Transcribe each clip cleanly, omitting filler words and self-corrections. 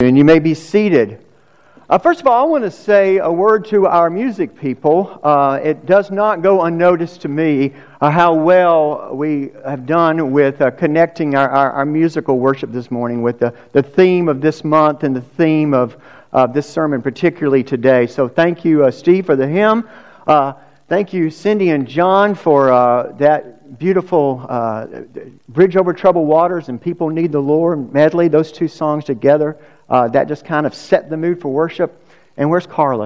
afternoon. You may be seated. First of all, I want to say a word to our music people. It does not go unnoticed to me how well we have done with connecting our musical worship this morning with the theme of this month and the theme of this sermon, particularly today. So thank you, Steve, for the hymn. Thank you, Cindy and John, for that beautiful Bridge Over Troubled Waters and People Need the Lord medley. Those two songs together, that just kind of set the mood for worship. And where's Carla?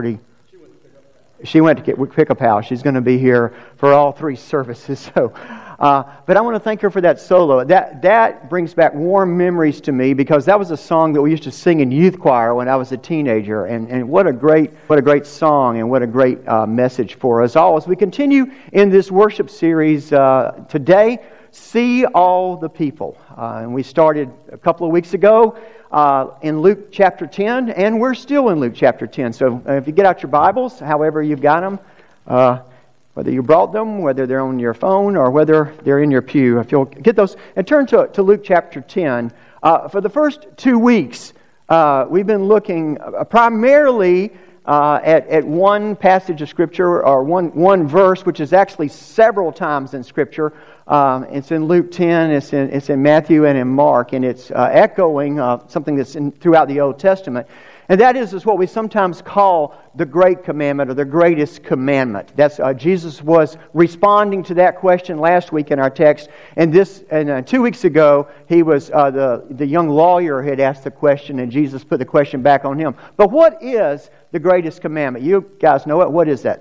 She went to pick up house. She's going to be here for all three services. So, but I want to thank her for that solo. That brings back warm memories to me because that was a song that we used to sing in youth choir when I was a teenager. And what a great song and what a great message for us all. As we continue in this worship series today, See All the People. And we started a couple of weeks ago in Luke chapter 10, and we're still in Luke chapter 10. So if you get out your Bibles, however you've got them, whether you brought them, whether they're on your phone, or whether they're in your pew, if you'll get those, and turn to Luke chapter 10. For the first 2 weeks, we've been looking primarily at one passage of Scripture, or one verse, which is actually several times in Scripture. It's in Luke 10, it's in Matthew and in Mark, and it's echoing something that's throughout the Old Testament. And that is what we sometimes call the Great Commandment or the Greatest Commandment. That's Jesus was responding to that question last week in our text, and 2 weeks ago he was the young lawyer had asked the question, and Jesus put the question back on him. But what is the Greatest Commandment? You guys know it. What is that?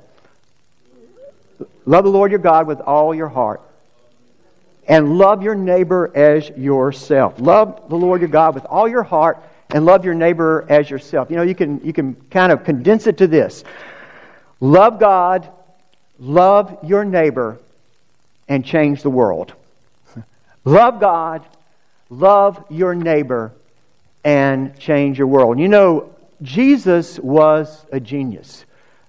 Love the Lord your God with all your heart. And love your neighbor as yourself. Love the Lord your God with all your heart, and love your neighbor as yourself. You know, you can kind of condense it to this: love God, love your neighbor, and change the world. Love God, love your neighbor, and change your world. You know, Jesus was a genius.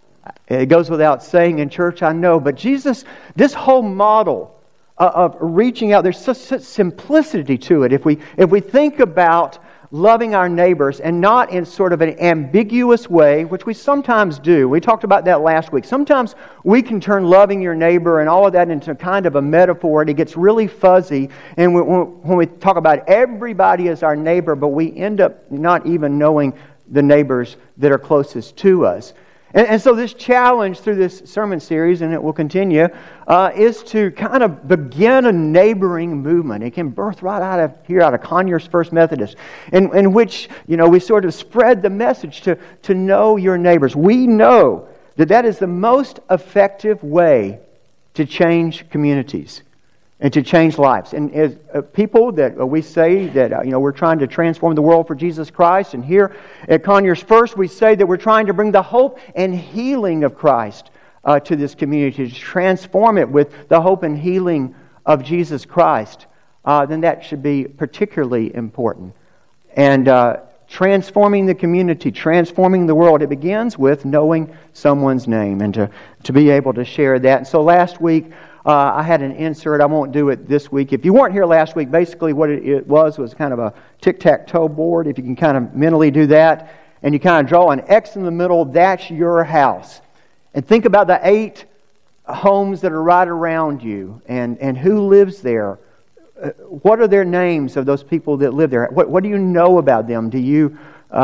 It goes without saying in church, I know, but Jesus, this whole model of reaching out, there's such simplicity to it. If we think about loving our neighbors, and not in sort of an ambiguous way, which we sometimes do. We talked about that last week. Sometimes we can turn loving your neighbor and all of that into kind of a metaphor, and it gets really fuzzy. And when we talk about everybody as our neighbor, but we end up not even knowing the neighbors that are closest to us. And so this challenge through this sermon series, and it will continue, is to kind of begin a neighboring movement. It can birth right out of Conyers First Methodist, in which, we sort of spread the message to know your neighbors. We know that is the most effective way to change communities and to change lives. And as people that we say that we're trying to transform the world for Jesus Christ, and here at Conyers First we say that we're trying to bring the hope and healing of Christ to this community, to transform it with the hope and healing of Jesus Christ, then that should be particularly important. And transforming the community, transforming the world, it begins with knowing someone's name, and to be able to share that. And so last week, I had an insert. I won't do it this week. If you weren't here last week, basically what it was kind of a tic-tac-toe board. If you can kind of mentally do that, and you kind of draw an X in the middle, that's your house. And think about the 8 homes that are right around you, and who lives there. What are their names of those people that live there? What do you know about them? Do you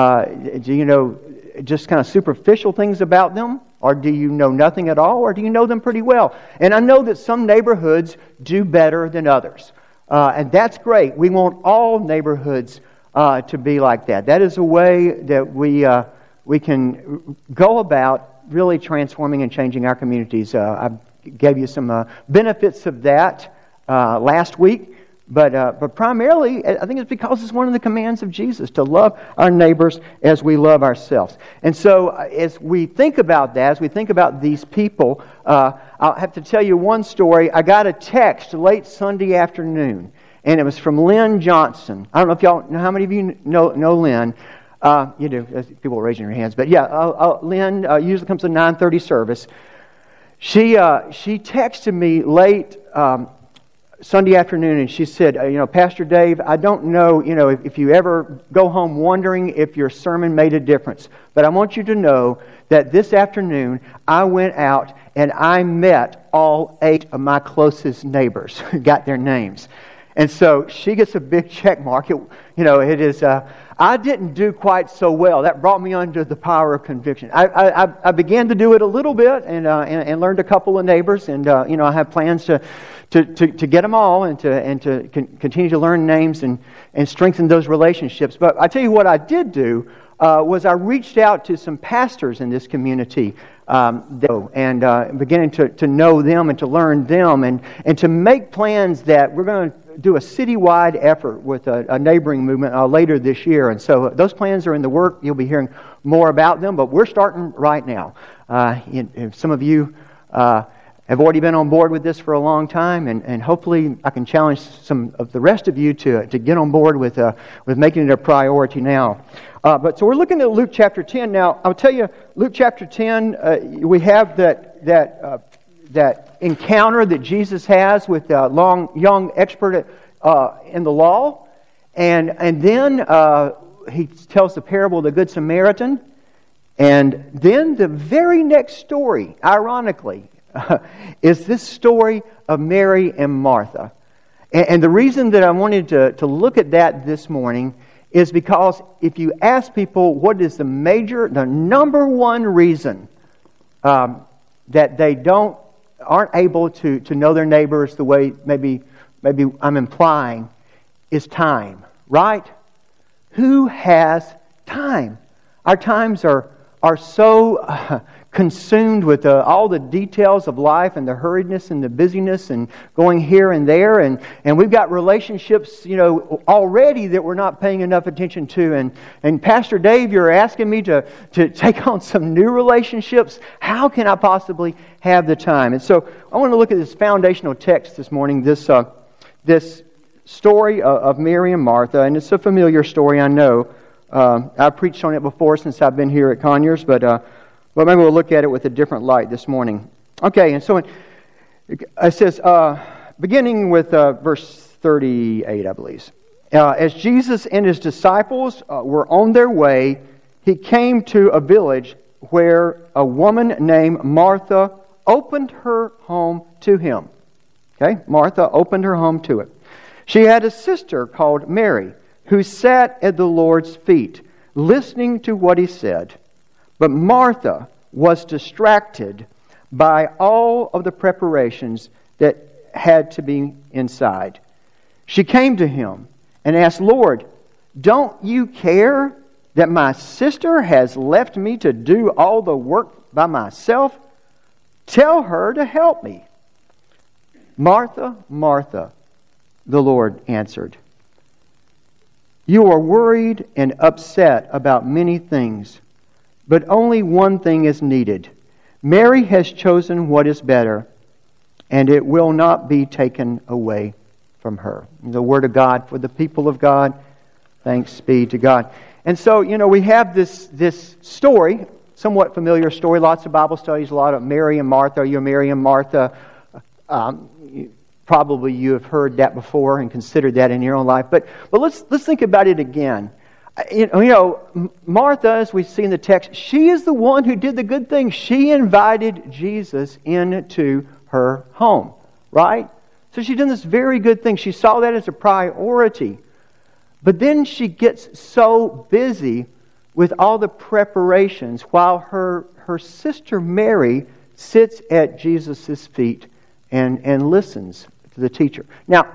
know just kind of superficial things about them? Or do you know nothing at all? Or do you know them pretty well? And I know that some neighborhoods do better than others. And that's great. We want all neighborhoods to be like that. That is a way that we can go about really transforming and changing our communities. I gave you some benefits of that last week. But primarily, I think it's because it's one of the commands of Jesus to love our neighbors as we love ourselves. And so as we think about that, as we think about these people, I'll have to tell you one story. I got a text late Sunday afternoon, and it was from Lynn Johnson. I don't know if y'all know, how many of you know Lynn? You do. People are raising their hands. But yeah, Lynn usually comes to 9:30 service. She texted me late Sunday afternoon, and she said, Pastor Dave, I don't know, if you ever go home wondering if your sermon made a difference, but I want you to know that this afternoon I went out and I met all 8 of my closest neighbors, got their names. And so she gets a big check mark. It is. I didn't do quite so well. That brought me under the power of conviction. I began to do it a little bit and learned a couple of neighbors, and I have plans to get them all and to continue to learn names and strengthen those relationships. But I tell you what I did do was I reached out to some pastors in this community and beginning to know them and to learn them and to make plans that we're going to do a citywide effort with a neighboring movement later this year. And so those plans are in the work. You'll be hearing more about them, but we're starting right now. Some of you have already been on board with this for a long time, and hopefully I can challenge some of the rest of you to get on board with making it a priority now. But so we're looking at Luke chapter 10 now. I'll tell you, Luke chapter 10, we have that encounter that Jesus has with a young expert in the law, and then he tells the parable of the Good Samaritan, and then the very next story, ironically, is this story of Mary and Martha. And the reason that I wanted to look at that this morning is because if you ask people what is the number one reason that they aren't able to know their neighbors the way maybe I'm implying, is time, right? Who has time? Our times are so consumed with all the details of life and the hurriedness and the busyness and going here and there, and we've got relationships already that we're not paying enough attention to, and Pastor Dave, you're asking me to take on some new relationships. How can I possibly have the time? And so I want to look at this foundational text this morning, this story of Mary and Martha, and it's a familiar story, I know. I've preached on it before since I've been here at Conyers, but maybe we'll look at it with a different light this morning. Okay, and so it says, beginning with verse 38, I believe. As Jesus and His disciples were on their way, He came to a village where a woman named Martha opened her home to Him. Okay, Martha opened her home to it. She had a sister called Mary, who sat at the Lord's feet, listening to what He said. But Martha was distracted by all of the preparations that had to be inside. She came to Him and asked, Lord, don't you care that my sister has left me to do all the work by myself? Tell her to help me. Martha, Martha, the Lord answered, you are worried and upset about many things, but only one thing is needed. Mary has chosen what is better, and it will not be taken away from her. The Word of God for the people of God. Thanks be to God. And so, we have this story, somewhat familiar story. Lots of Bible studies, a lot of Mary and Martha. Are you Mary and Martha? Probably you have heard that before and considered that in your own life. But let's think about it again. Martha, as we see in the text, she is the one who did the good thing. She invited Jesus into her home, right? So she did this very good thing. She saw that as a priority. But then she gets so busy with all the preparations while her sister Mary sits at Jesus' feet and listens to the teacher. Now,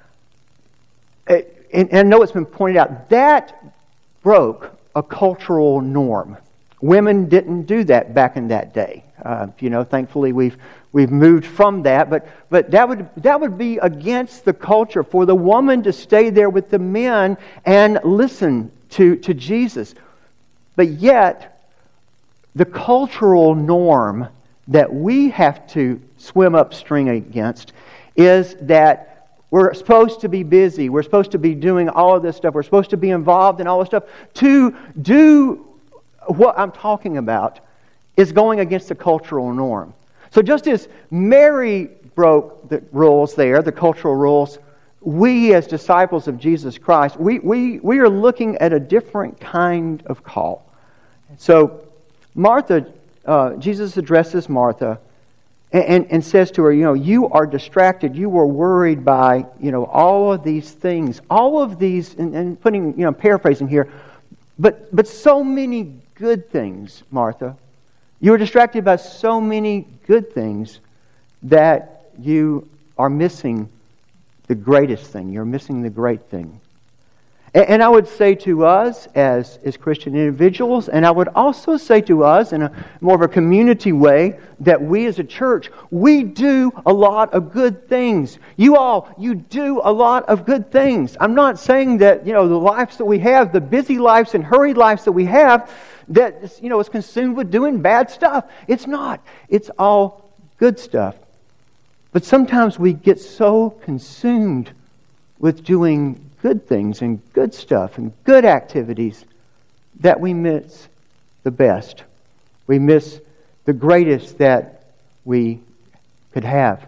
and I know it's been pointed out, that broke a cultural norm. Women didn't do that back in that day. Thankfully we've moved from that, but that would be against the culture for the woman to stay there with the men and listen to Jesus. But yet, the cultural norm that we have to swim upstream against is that we're supposed to be busy. We're supposed to be doing all of this stuff. We're supposed to be involved in all this stuff. To do what I'm talking about is going against the cultural norm. So just as Mary broke the rules there, the cultural rules. We, as disciples of Jesus Christ, we are looking at a different kind of call. So, Martha, Jesus addresses Martha and says to her, you are distracted, you were worried by, all of these things, all of these, and putting, paraphrasing here, but so many good things, Martha. You are distracted by so many good things that you are missing the greatest thing. You're missing the great thing. And I would say to us as Christian individuals, and I would also say to us in a more of a community way, that we as a church, we do a lot of good things. You do a lot of good things. I'm not saying that, the lives that we have, the busy lives and hurried lives that we have, that, is consumed with doing bad stuff. It's not. It's all good stuff. But sometimes we get so consumed with doing good things and good stuff and good activities that we miss the best. We miss the greatest that we could have.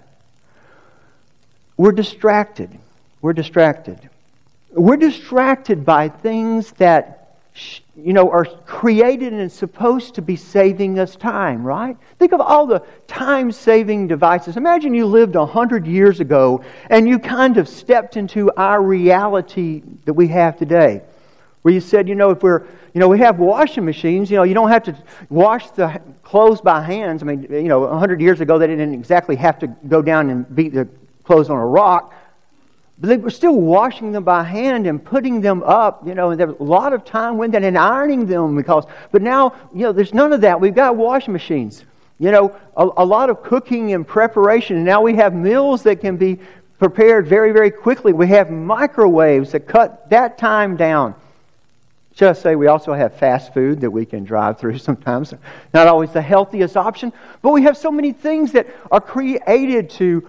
We're distracted. We're distracted. We're distracted by things that are created and supposed to be saving us time, right? Think of all the time-saving devices. Imagine you lived 100 years ago and you kind of stepped into our reality that we have today. Where you said, if we have washing machines, you don't have to wash the clothes by hands. I mean, 100 years ago they didn't exactly have to go down and beat the clothes on a rock. But they were still washing them by hand and putting them up, and there was a lot of time went in and ironing them but now, there's none of that. We've got washing machines. A lot of cooking and preparation. And now we have meals that can be prepared very, very quickly. We have microwaves that cut that time down. Should I say we also have fast food that we can drive through sometimes. Not always the healthiest option. But we have so many things that are created to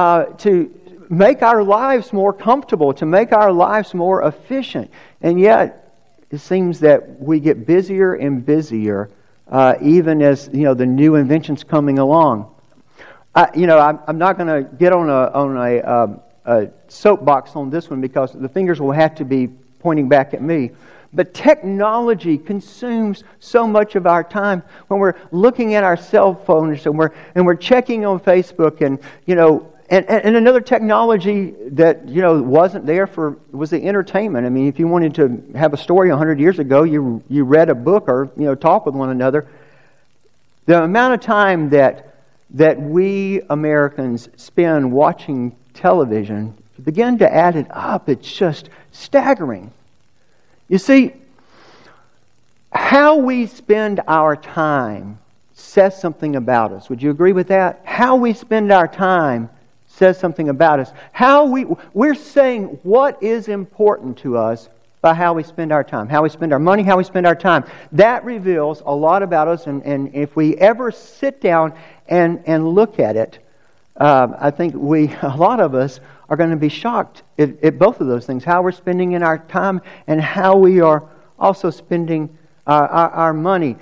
make our lives more comfortable, to make our lives more efficient. And yet, it seems that we get busier and busier, even as the new inventions coming along. I'm not going to get on a soapbox on this one because the fingers will have to be pointing back at me. But technology consumes so much of our time when we're looking at our cell phones and we're checking on Facebook and And another technology that wasn't there was the entertainment. I mean, if you wanted to have a story 100 years ago, you read a book or talk with one another. The amount of time that we Americans spend watching television, if you begin to add it up, it's just staggering. You see, how we spend our time says something about us. Would you agree with that? How we spend our time says something about us. We're saying what is important to us by how we spend our time, how we spend our money, how we spend our time. That reveals a lot about us, and if we ever sit down and look at it, I think a lot of us are going to be shocked at both of those things, how we're spending in our time and how we are also spending our money.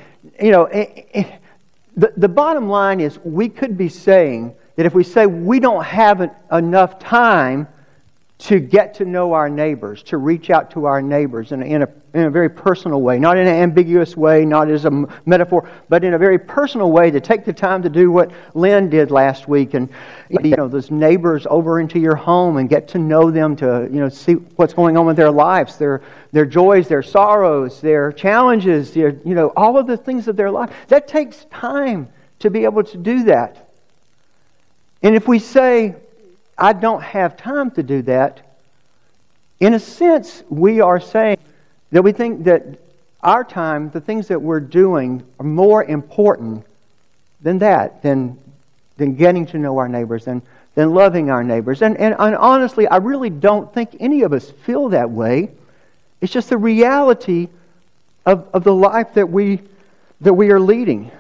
The bottom line is we could be saying that if we say we don't have enough time to get to know our neighbors, to reach out to our neighbors in a very personal way, not in an ambiguous way, not as a metaphor, but in a very personal way, to take the time to do what Lynn did last week and those neighbors over into your home and get to know them, to see what's going on with their lives, their joys, their sorrows, their challenges, all of the things of their life. That takes time to be able to do that. And if we say, I don't have time to do that, in a sense, we are saying that we think that our time, the things that we're doing, are more important than that, than getting to know our neighbors, than loving our neighbors. And honestly, I really don't think any of us feel that way. It's just the reality of the life that we are leading.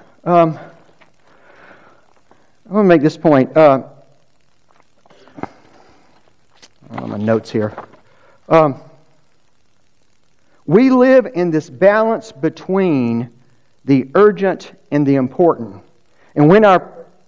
I'm going to make this point. My notes here. We live in this balance between the urgent and the important. And when our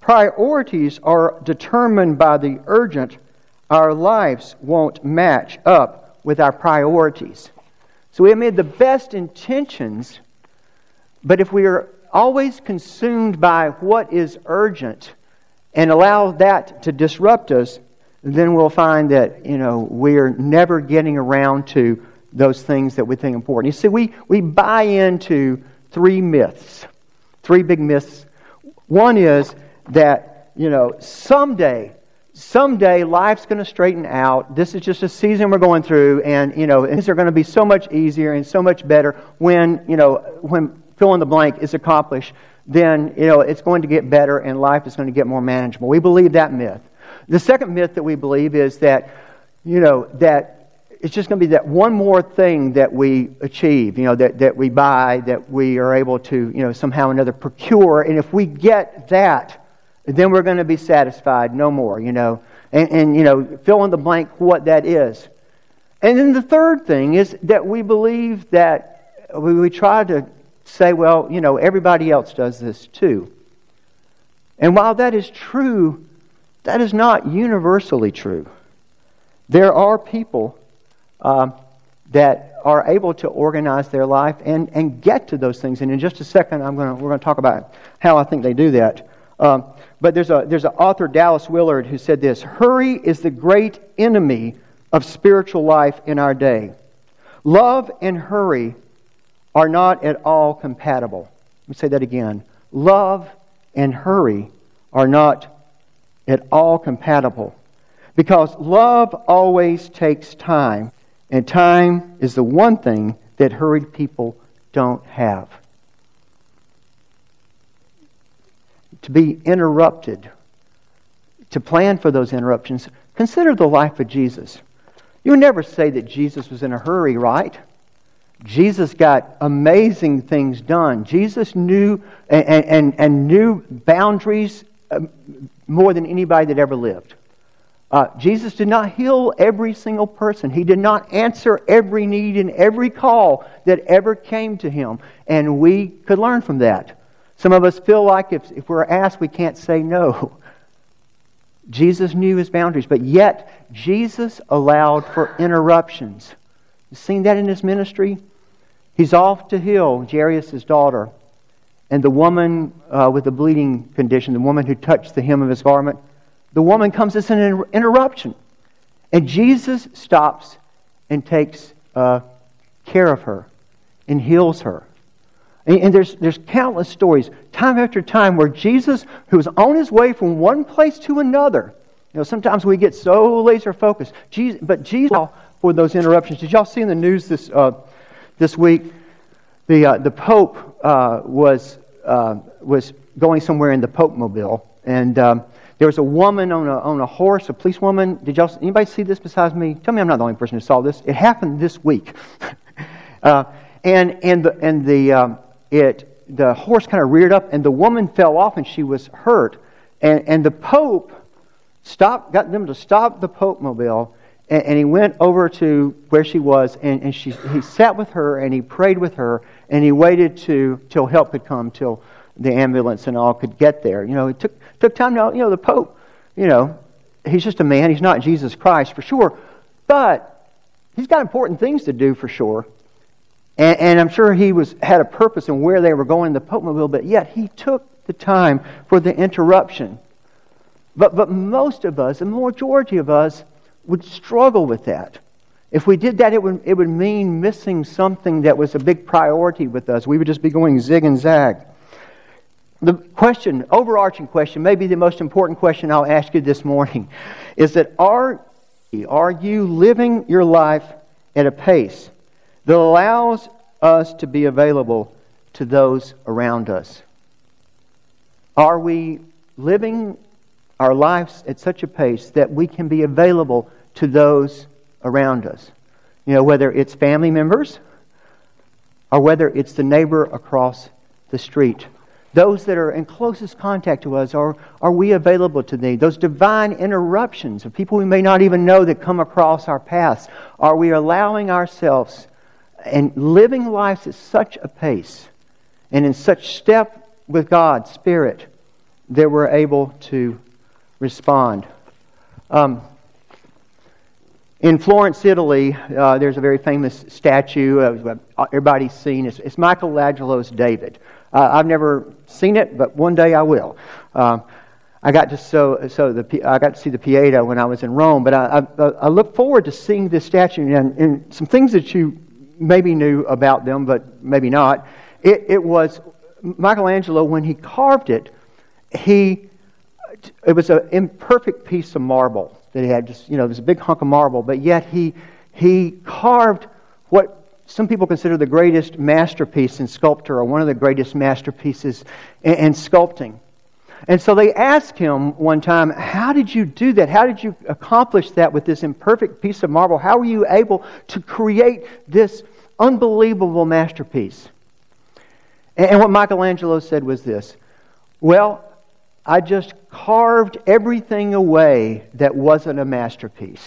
priorities are determined by the urgent, our lives won't match up with our priorities. So we have made the best intentions, but if we are always consumed by what is urgent and allow that to disrupt us, then we'll find that, we're never getting around to those things that we think important. You see, we buy into three myths, three big myths. One is that, someday life's going to straighten out. This is just a season we're going through, and, things are going to be so much easier and so much better when fill in the blank is accomplished. Then, it's going to get better and life is going to get more manageable. We believe that myth. The second myth that we believe is that, that it's just going to be that one more thing that we achieve, that we buy, that we are able to, somehow or another procure. And if we get that, then we're going to be satisfied, no more, and fill in the blank what that is. And then the third thing is that we believe that we try to say, well, everybody else does this too. And while that is true, that is not universally true. There are people that are able to organize their life and get to those things. And in just a second, we're going to talk about how I think they do that. But there's an author, Dallas Willard, who said this: "Hurry is the great enemy of spiritual life in our day. Love and hurry are not at all compatible." Let me say that again. Love and hurry are not at all compatible, because love always takes time, and time is the one thing that hurried people don't have. To be interrupted, to plan for those interruptions, consider the life of Jesus. You would never say that Jesus was in a hurry, right? Jesus got amazing things done. Jesus knew and knew boundaries more than anybody that ever lived. Jesus did not heal every single person. He did not answer every need and every call that ever came to Him. And we could learn from that. Some of us feel like if we're asked, we can't say no. Jesus knew His boundaries, but yet Jesus allowed for interruptions. You've seen that in His ministry? He's off to heal Jairus' daughter. And the woman with the bleeding condition, the woman who touched the hem of His garment, the woman comes as an interruption. And Jesus stops and takes care of her and heals her. And there's countless stories, time after time, where Jesus, who was on His way from one place to another, sometimes we get so laser focused, but Jesus for those interruptions. Did y'all see in the news this week? The Pope was going somewhere in the Pope Mobile, and there was a woman on a horse, a policewoman. Anybody see this besides me? Tell me I'm not the only person who saw this. It happened this week, the horse kind of reared up, and the woman fell off, and she was hurt. And the Pope got them to stop the Pope Mobile, and he went over to where she was, and he sat with her, and he prayed with her, and he waited till help could come, till the ambulance and all could get there. It took time. The Pope, he's just a man. He's not Jesus Christ for sure, but he's got important things to do for sure. And I'm sure he had a purpose in where they were going in the Pope Mobile, but yet he took the time for the interruption. But most of us, the majority of us, would struggle with that. If we did that, it would mean missing something that was a big priority with us. We would just be going zig and zag. The question, overarching question, maybe the most important question I'll ask you this morning, is that are you living your life at a pace that allows us to be available to those around us? Are we living our lives at such a pace that we can be available to those around us? Whether it's family members or whether it's the neighbor across the street. Those that are in closest contact to us, are we available to them? Those divine interruptions of people we may not even know that come across our paths. Are we allowing ourselves and living lives at such a pace and in such step with God's Spirit that were able to respond. In Florence, Italy, there's a very famous statue everybody's seen. It's Michelangelo's David. I've never seen it, but one day I will. I got to see the Pieta when I was in Rome, but I look forward to seeing this statue and some things that you maybe knew about them, but maybe not. It was Michelangelo, when he carved it, it was an imperfect piece of marble that he had. Just, it was a big hunk of marble, but yet he carved what some people consider the greatest masterpiece in sculpture, or one of the greatest masterpieces in sculpting. And so they asked him one time, how did you do that? How did you accomplish that with this imperfect piece of marble? How were you able to create this unbelievable masterpiece? And what Michelangelo said was this: well, I just carved everything away that wasn't a masterpiece.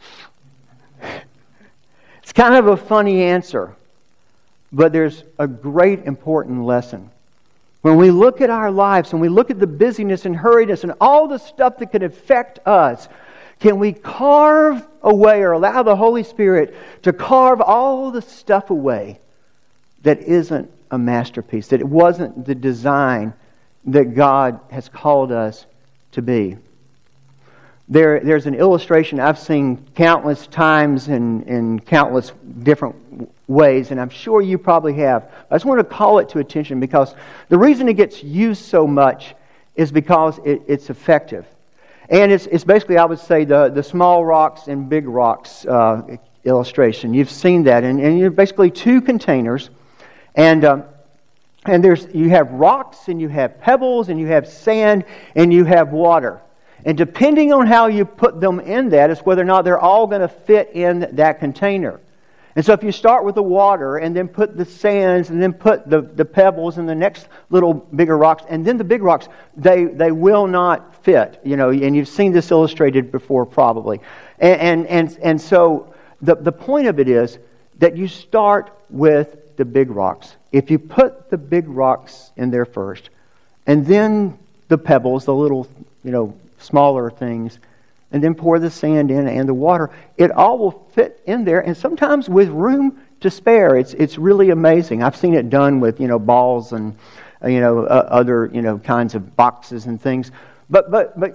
It's kind of a funny answer, but there's a great important lesson. When we look at our lives, and we look at the busyness and hurriedness and all the stuff that could affect us, can we carve away, or allow the Holy Spirit to carve all the stuff away that isn't a masterpiece, that it wasn't the design that God has called us to be? There's an illustration I've seen countless times in countless different ways, and I'm sure you probably have. I just want to call it to attention because the reason it gets used so much is because it's effective. And it's basically, I would say, the small rocks and big rocks illustration. You've seen that, and you're basically two containers, and you have rocks, and you have pebbles, and you have sand, and you have water. And depending on how you put them in that is whether or not they're all going to fit in that container. And so if you start with the water, and then put the sands, and then put the pebbles and the next little bigger rocks, and then the big rocks, they will not fit. And you've seen this illustrated before probably. And so the point of it is that you start with the big rocks. If you put the big rocks in there first, and then the pebbles, the little, smaller things, and then pour the sand in and the water, it all will fit in there, and sometimes with room to spare. It's really amazing. I've seen it done with balls and other kinds of boxes and things. But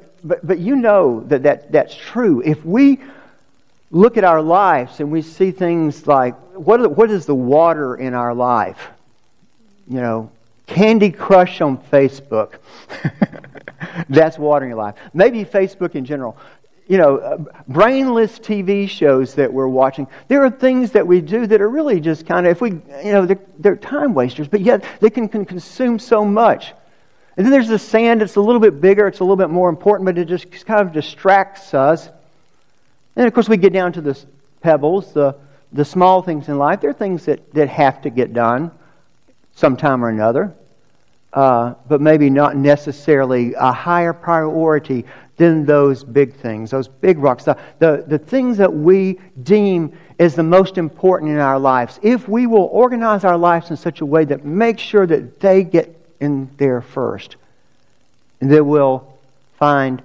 that's true. If we look at our lives and we see things like what is the water in our life? Candy Crush on Facebook. That's water in your life. Maybe Facebook in general. Brainless TV shows that we're watching. There are things that we do that are really just kind of, they're time wasters, but yet they can consume so much. And then there's the sand. It's a little bit bigger. It's a little bit more important, but it just kind of distracts us. And of course, we get down to the pebbles, the small things in life. There are things that have to get done sometime or another. But maybe not necessarily a higher priority than those big things, those big rocks, the things that we deem as the most important in our lives. If we will organize our lives in such a way that makes sure that they get in there first, and that we'll find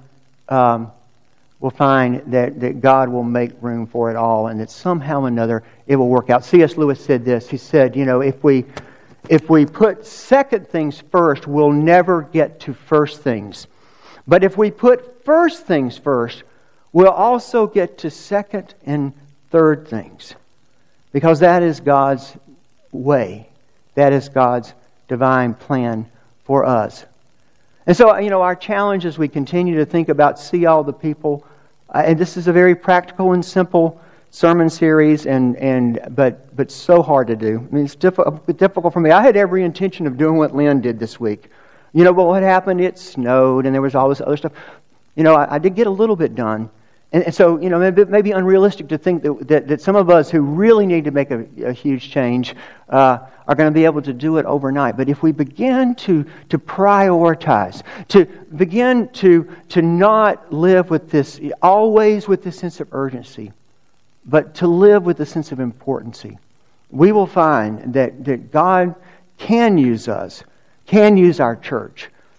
that God will make room for it all, and that somehow or another it will work out. C.S. Lewis said this. He said, if we put second things first, we'll never get to first things. But if we put first things first, we'll also get to second and third things. Because that is God's way. That is God's divine plan for us. And so, our challenge as we continue to think about See All the People, and this is a very practical and simple sermon series, but so hard to do. I mean, it's difficult for me. I had every intention of doing what Lynn did this week. But what happened? It snowed, and there was all this other stuff. I did get a little bit done, and so maybe unrealistic to think that some of us who really need to make a huge change are going to be able to do it overnight. But if we begin to prioritize, to begin to not live with this always with this sense of urgency, but to live with a sense of importancy, we will find that God can use us, can use our church,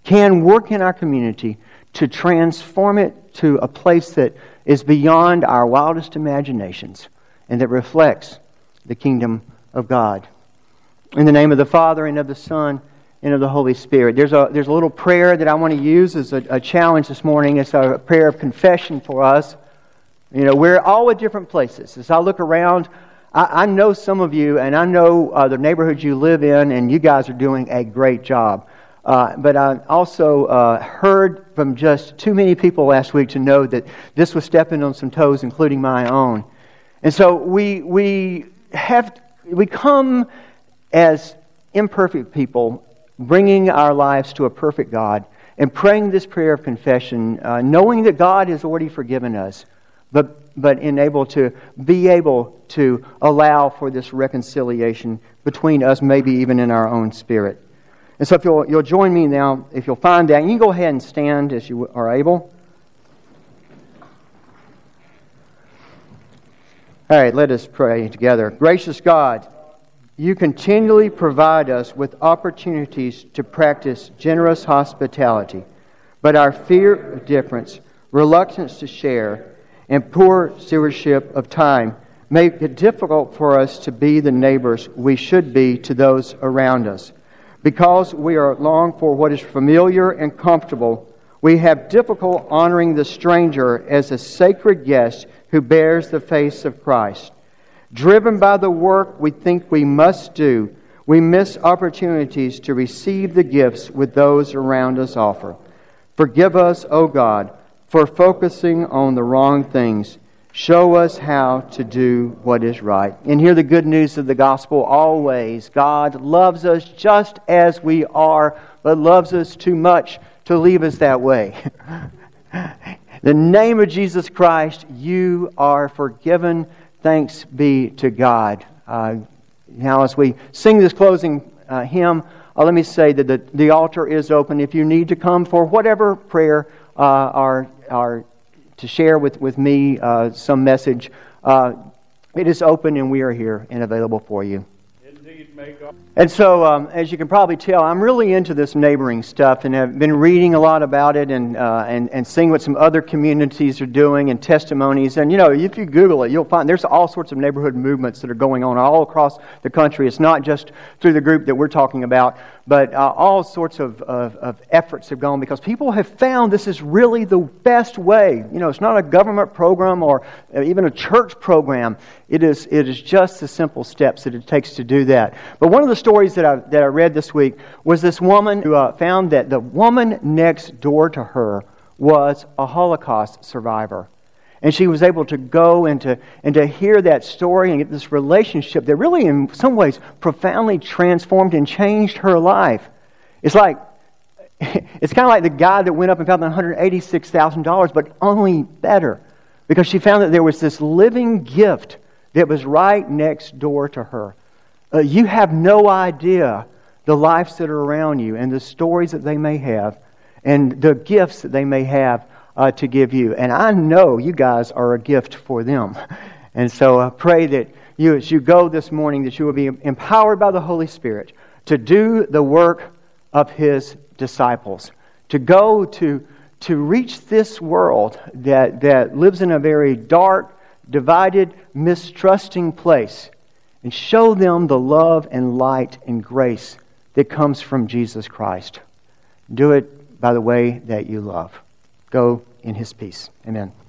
can work in our community to transform it to a place that is beyond our wildest imaginations and that reflects the kingdom of God. In the name of the Father, and of the Son, and of the Holy Spirit. There's a little prayer that I want to use as a challenge this morning. It's a prayer of confession for us. You know, we're all at different places. As I look around, I know some of you, and I know the neighborhoods you live in, and you guys are doing a great job. But I also heard from just too many people last week to know that this was stepping on some toes, including my own. And so we come as imperfect people, bringing our lives to a perfect God and praying this prayer of confession, knowing that God has already forgiven us, but able to allow for this reconciliation between us, maybe even in our own spirit. And so if you'll join me now, if you'll find that, you can go ahead and stand as you are able. All right, let us pray together. Gracious God, You continually provide us with opportunities to practice generous hospitality, but our fear of difference, reluctance to share, and poor stewardship of time make it difficult for us to be the neighbors we should be to those around us. Because we are long for what is familiar and comfortable, we have difficulty honoring the stranger as a sacred guest who bears the face of Christ. Driven by the work we think we must do, we miss opportunities to receive the gifts with those around us offer. Forgive us, O God, for focusing on the wrong things. Show us how to do what is right. And hear the good news of the gospel always. God loves us just as we are, but loves us too much to leave us that way. In the name of Jesus Christ, you are forgiven. Thanks be to God. Now, as we sing this closing hymn, let me say that the altar is open. If you need to come for whatever prayer or to share with me some message, it is open and we are here and available for you. Indeed, may God. And so, as you can probably tell, I'm really into this neighboring stuff and have been reading a lot about it and seeing what some other communities are doing and testimonies. And, you know, if you Google it, you'll find there's all sorts of neighborhood movements that are going on all across the country. It's not just through the group that we're talking about, but all sorts of efforts have gone because people have found this is really the best way. You know, it's not a government program or even a church program. It is just the simple steps that it takes to do that. But one of the stories that I read this week was this woman who found that the woman next door to her was a Holocaust survivor. And she was able to go and to hear that story and get this relationship that really in some ways profoundly transformed and changed her life. It's kind of like the guy that went up and found the $186,000, but only better. Because she found that there was this living gift that was right next door to her. You have no idea the lives that are around you and the stories that they may have and the gifts that they may have to give you. And I know you guys are a gift for them. And so I pray that you, as you go this morning, that you will be empowered by the Holy Spirit to do the work of His disciples, to go to reach this world that lives in a very dark, divided, mistrusting place, and show them the love and light and grace that comes from Jesus Christ. Do it by the way that you love. Go in His peace. Amen.